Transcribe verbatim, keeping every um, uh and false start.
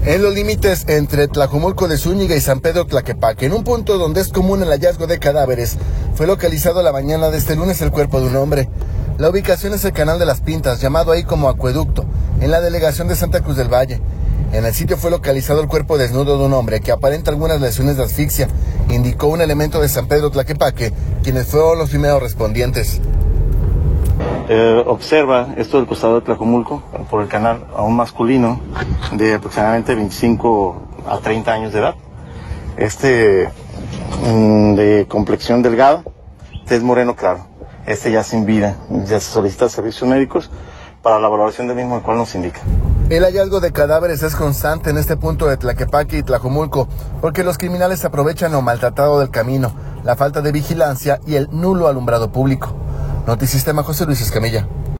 En los límites entre Tlajomulco de Zúñiga y San Pedro Tlaquepaque, en un punto donde es común el hallazgo de cadáveres, fue localizado la mañana de este lunes el cuerpo de un hombre. La ubicación es el Canal de las Pintas, llamado ahí como Acueducto, en la delegación de Santa Cruz del Valle. En el sitio fue localizado el cuerpo desnudo de un hombre que aparenta algunas lesiones de asfixia, indicó un elemento de San Pedro Tlaquepaque, quienes fueron los primeros respondientes. Eh, observa esto del costado de Tlajomulco, por el canal, a un masculino de aproximadamente veinticinco a treinta años de edad. Este mm, de complexión delgada, tez moreno claro. Este ya sin vida, ya se solicita servicios médicos para la valoración del mismo, el cual nos indica. El hallazgo de cadáveres es constante en este punto de Tlaquepaque y Tlajomulco, porque los criminales aprovechan lo maltratado del camino, la falta de vigilancia y el nulo alumbrado público. Notisistema, José Luis Escamilla.